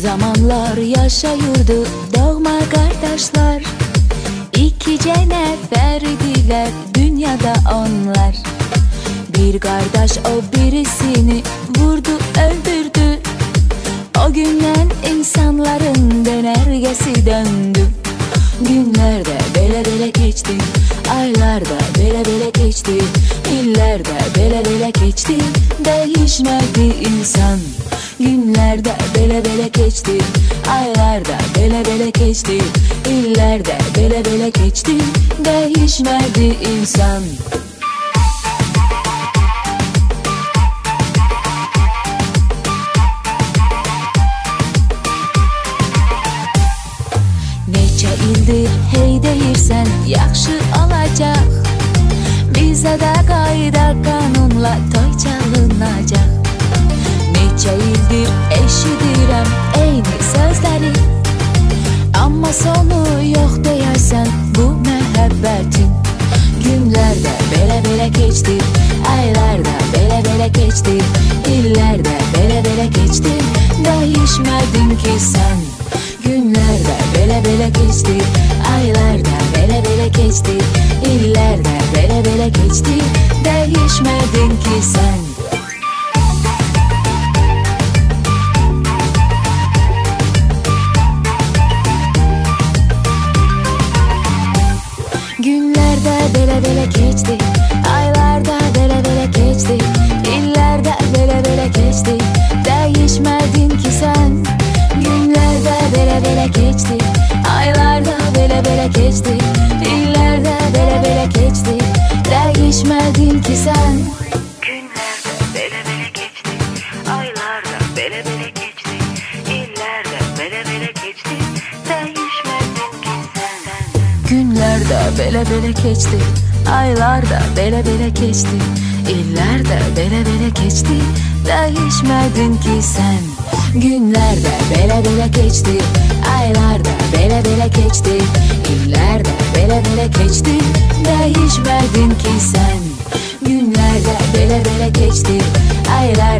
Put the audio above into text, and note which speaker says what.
Speaker 1: zamanlar yaşayırdı doğma kardeşler. İkice neferdiler dünyada onlar. Bir kardeş o birisini vurdu öldürdü. O günden insanların dönergesi döndü. Günlerde bele bele geçti, aylarda bele bele geçti, illerde bele bele geçti, değişmedi insan. Günlerde bele bele geçti, aylarda bele bele geçti, illerde bele bele geçti, değişmedi insan. Neçə ildir hey deyirsən yaxşı olacaq, bizə də qayda qanunla toy çalınacaq. Neçə ildir eşidirəm eyni sözləri, amma sonu yox deyərsən bu məhəbbətin. Günlərdə belə belə keçdi, aylarda belə belə keçdi, illərdə belə belə keçdi, dəyişmədin ki sən. Günlerde bele bele geçti, aylarda bele bele geçti, illerde bele bele geçti, değişmedin ki sen. Günlerde bele bele geçti, aylarda bele bele geçti, illerde bele bele geçti, değişmedin ki sen. Günlerde bele bele geçti, aylarda bele bele geçti, illerde bele bele geçti, değişmedin ki sen.
Speaker 2: Günlerde bele bele geçti, aylarda bele bele geçti, illerde bele bele geçti, değişmedin ki sen.
Speaker 1: Günlerde bele bele geçti, aylarda bele bele geçti, illerde bele bele geçti, değişmedin ki sen. Günlerde bele bele geçti, aylarda bele bele geçti, illerde bele bele geçti, değişmedin ki sen.